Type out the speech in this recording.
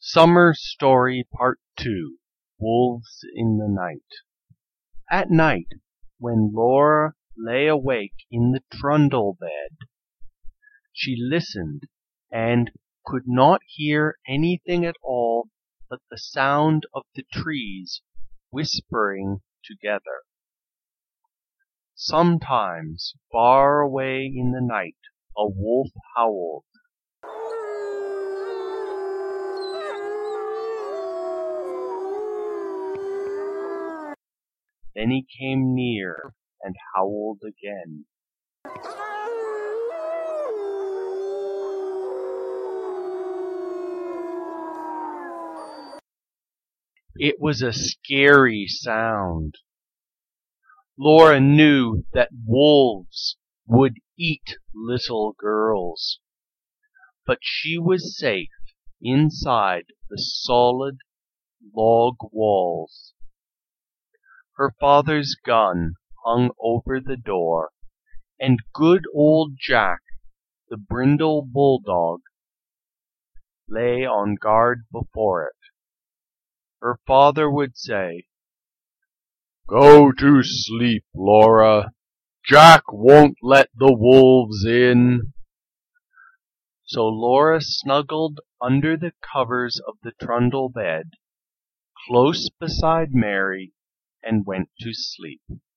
Summer Story Part II. Wolves in the Night. At night, when Laura lay awake in the trundle bed, she listened and could not hear anything at all but the sound of the trees whispering together. Sometimes, far away in the night, a wolf howled. Then he came near and howled again. It was a scary sound. Laura knew that wolves would eat little girls, but she was safe inside the solid log walls. Her father's gun hung over the door, and good old Jack, the brindle bulldog, lay on guard before it. Her father would say, "Go to sleep, Laura. Jack won't let the wolves in." So Laura snuggled under the covers of the trundle bed, close beside Mary, and went to sleep.